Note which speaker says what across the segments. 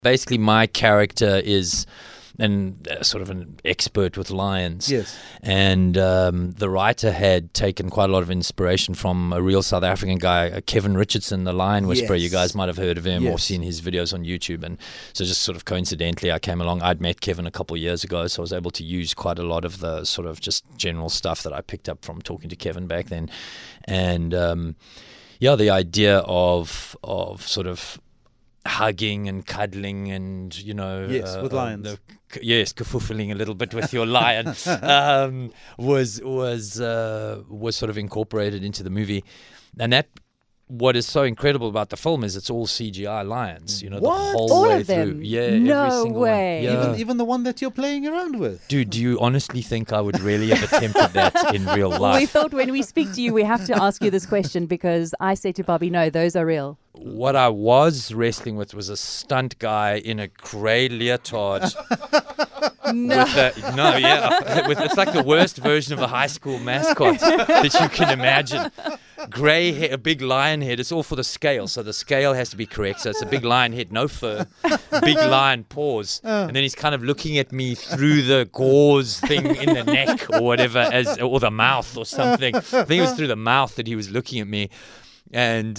Speaker 1: Basically, my character is sort of an expert with lions.
Speaker 2: Yes.
Speaker 1: And the writer had taken quite a lot of inspiration from a real South African guy, Kevin Richardson, the Lion Whisperer.
Speaker 2: Yes.
Speaker 1: You guys might have heard of him or
Speaker 2: Yes.
Speaker 1: seen his videos on YouTube. And so just sort of coincidentally, I came along. I'd met Kevin a couple of years ago, so I was able to use quite a lot of the sort of just general stuff that I picked up from talking to Kevin back then. And the idea of sort of hugging and cuddling and,
Speaker 2: Yes, with lions.
Speaker 1: Kafoofeling a little bit with your lion was sort of incorporated into the movie. And that, what is so incredible about the film is it's all CGI lions, the
Speaker 2: What?
Speaker 1: whole
Speaker 3: All
Speaker 1: way
Speaker 3: of them?
Speaker 1: through. Yeah,
Speaker 3: No
Speaker 1: every single
Speaker 3: way.
Speaker 1: one. Yeah.
Speaker 2: Even the one that you're playing around with.
Speaker 1: Dude, do you honestly think I would really have attempted that in real
Speaker 3: We
Speaker 1: life?
Speaker 3: thought when we speak to you, we have to ask you this question because I said to Bobby, no, those are real.
Speaker 1: What I was wrestling with was a stunt guy in a grey leotard.
Speaker 3: No.
Speaker 1: It's like the worst version of a high school mascot that you can imagine. Grey hair, a big lion head. It's all for the scale, so the scale has to be correct. So it's a big lion head, no fur, big lion paws, and then he's kind of looking at me through the gauze thing in the neck or whatever, or the mouth or something. I think it was through the mouth that he was looking at me. And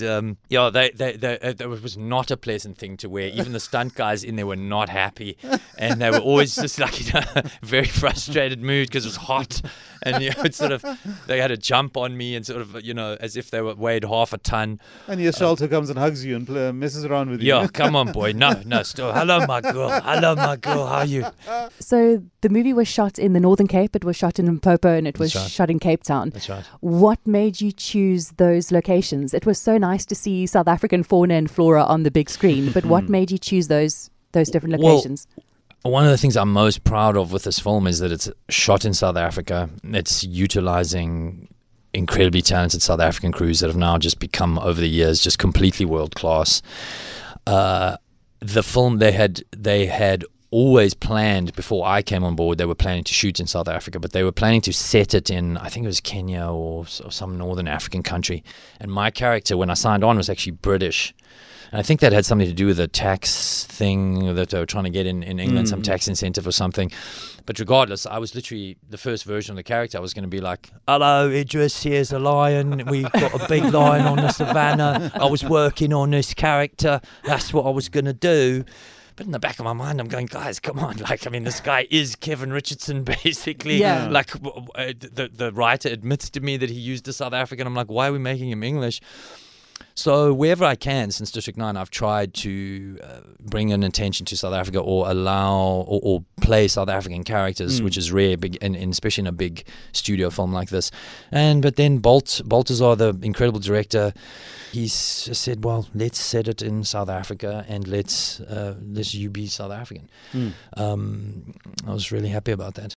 Speaker 1: it was not a pleasant thing to wear. Even the stunt guys in there were not happy, and they were always just like in a very frustrated mood because it was hot, and it's sort of they had to jump on me and sort of as if they weighed half a ton.
Speaker 2: And your shelter comes and hugs you and messes around with you.
Speaker 1: Yeah, come on, boy. No, still. Hello, my girl. How are you?
Speaker 3: So the movie was shot in the Northern Cape. It was shot in Limpopo and it was
Speaker 1: That's right.
Speaker 3: shot in Cape Town.
Speaker 1: That's right.
Speaker 3: What made you choose those locations? It was so nice to see South African fauna and flora on the big screen, but what made you choose those different locations?
Speaker 1: One of the things I'm most proud of with this film is that it's shot in South Africa. It's utilizing incredibly talented South African crews that have now just become, over the years, just completely world class. The film they had always planned, before I came on board, they were planning to shoot in South Africa, but they were planning to set it in, I think it was Kenya or some northern African country. And my character, when I signed on, was actually British. And I think that had something to do with the tax thing that they were trying to get in England, some tax incentive or something. But regardless, I was literally, the first version of the character, I was going to be like, hello, Idris, here's a lion. We've got a big lion on the savannah. I was working on this character. That's what I was going to do. But in the back of my mind, I'm going, guys, come on. This guy is Kevin Richardson, basically.
Speaker 3: Yeah.
Speaker 1: The writer admits to me that he used the South African. I'm like, why are we making him English? So wherever I can, since District 9, I've tried to bring an attention to South Africa or allow or play South African characters, which is rare, and especially in a big studio film like this. But then Baltazar, the incredible director, he's just said, well, let's set it in South Africa and let's you be South African. I was really happy about that.